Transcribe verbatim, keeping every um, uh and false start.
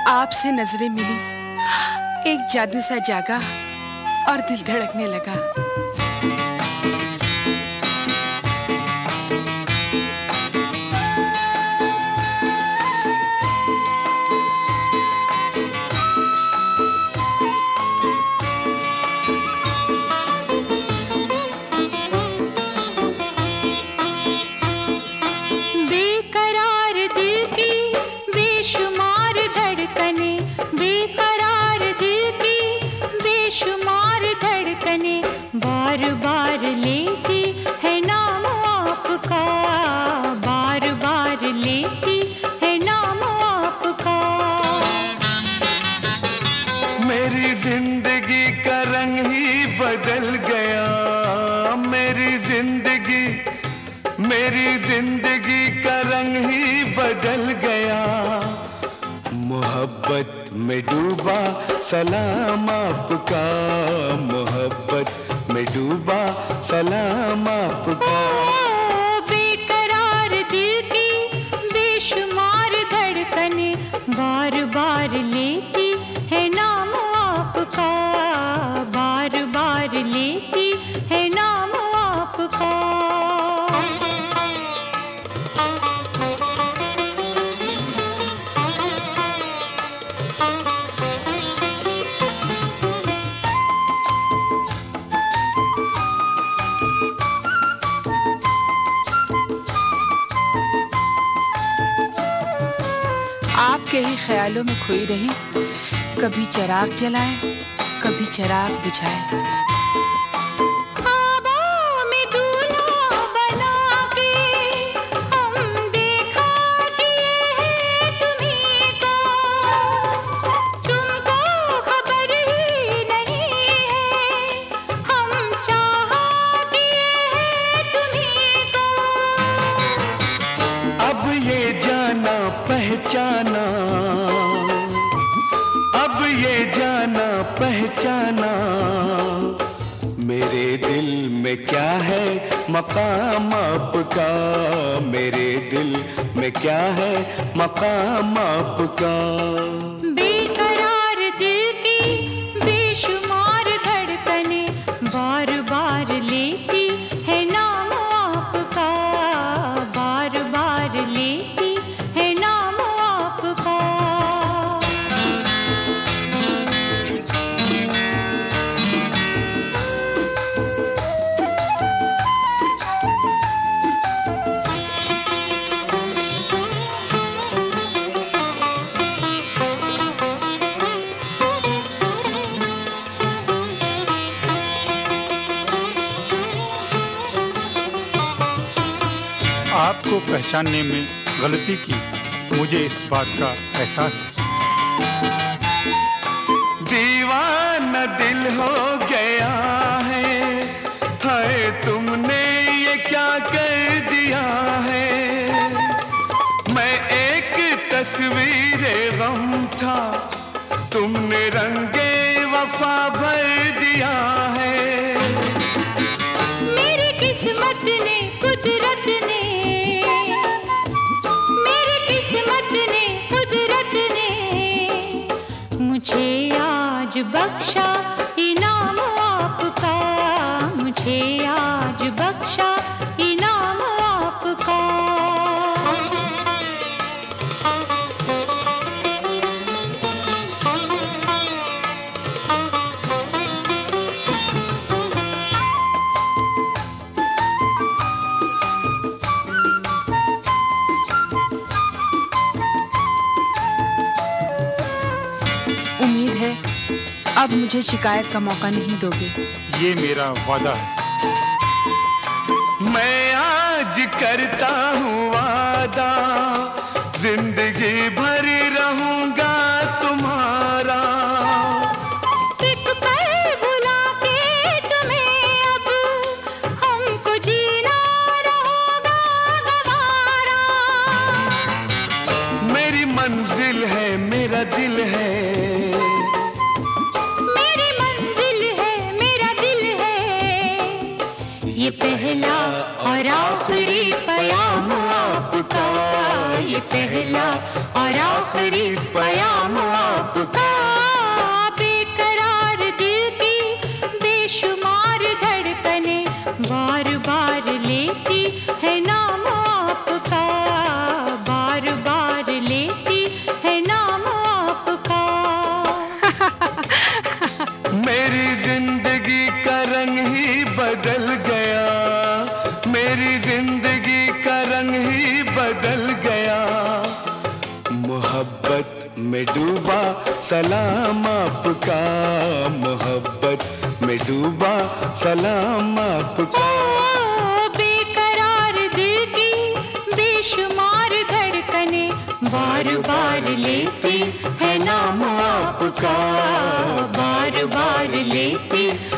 आपसे नजरें मिली, एक जादू सा जागा और दिल धड़कने लगा। बार बार लेती है नाम आपका, बार बार लेती है नाम आपका। मेरी जिंदगी का रंग ही बदल गया, मेरी जिंदगी मेरी जिंदगी का रंग ही बदल गया। मोहब्बत में डूबा सलाम आपका, मोहब्बत में डूबा सलाम आपका। बेकरार दिल की बेशुमार धड़कने बार बार लेती है नाम आपका, बार बार लेती है नाम आपका। आपके ही ख्यालों में खोई रही, कभी चिराग जलाए कभी चिराग बुझाए। पहचाना अब ये जाना पहचाना, मेरे दिल में क्या है मकाम आपका, मेरे दिल में क्या है मकाम आपका। बेकरार दिल की बेशुमार धड़कने बार बार लेती है नाम आपका, बार बार लेती आपको पहचानने में गलती की, मुझे इस बात का एहसास है। दीवाना दिल हो गया है, हाय तुमने ये क्या कर दिया है। मैं एक तस्वीर गम था, तुमने रंगे वफा भर दिया है। मेरी किस्मत ने कुदरत ने मुझे आज बख्शा इनाम आपका, मुझे आज बख्शा इनाम आपका। उम्मीद है अब मुझे शिकायत का मौका नहीं दोगे। ये मेरा वादा है। मैं आज करता हूँ वादा, जिंदगी भर रहूंगा तुम्हारा। एक पल भुला के तुम्हें अब हमको जीना रहेगा गवारा। मेरी मंजिल है मेरा दिल है, ये पहला और आखिरी प्याम आपका, ये पहला और और आखिरी प्याम आपका। बेकरार दिल की बेशुमार धड़कने बार बार लेती है नाम आपका, बार बार लेती है नाम आपका। मेरी जिंदगी का रंग ही बदल गया, मेरी जिंदगी का रंग ही बदल गया। मोहब्बत में डूबा सलाम आपका, मोहब्बत में डूबा सलाम आपका। बेकरार दिल की बेशुमार धड़कने बार बार लेती है नाम आपका, बार बार लेती